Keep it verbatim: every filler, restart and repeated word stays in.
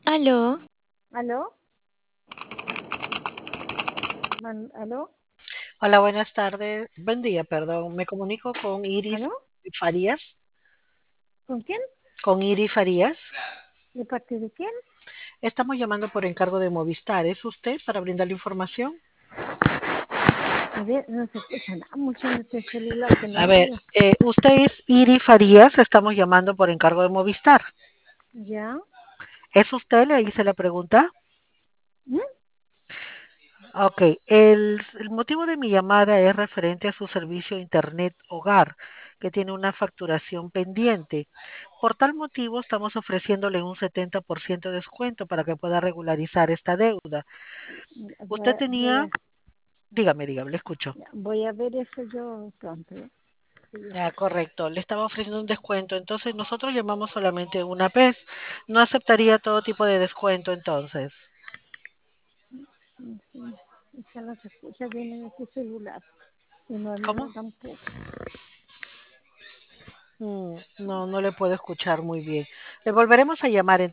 Aló, ¿Aló? Man- ¿Aló? Hola, buenas tardes. Buen día, perdón. Me comunico con Iris ¿Aló? Farías. ¿Con quién? Con Iris Farías. ¿De parte de quién? Estamos llamando por encargo de Movistar. ¿Es usted para brindarle información? A ver, no se escucha nada mucho en este celular que no A le ver, oigo. eh, usted es Iris Farías. Estamos llamando por encargo de Movistar. ¿Ya? ¿Es usted? Le hice la pregunta. ¿Mm? Ok, el, el motivo de mi llamada es referente a su servicio Internet Hogar, que tiene una facturación pendiente. Por tal motivo, estamos ofreciéndole un setenta por ciento de descuento para que pueda regularizar esta deuda. Voy Usted a, voy tenía, a, dígame, dígame, le escucho. ya, voy a ver eso yo pronto. ¿Ya? Sí, ya. Ah, correcto, le estaba ofreciendo un descuento, entonces nosotros llamamos solamente una vez. No aceptaría todo tipo de descuento, entonces. Sí, sí. Es que no se escucha bien en este celular. Y no es ¿Cómo? mío tampoco. Mm, no, no le puedo escuchar muy bien. Le volveremos a llamar entonces.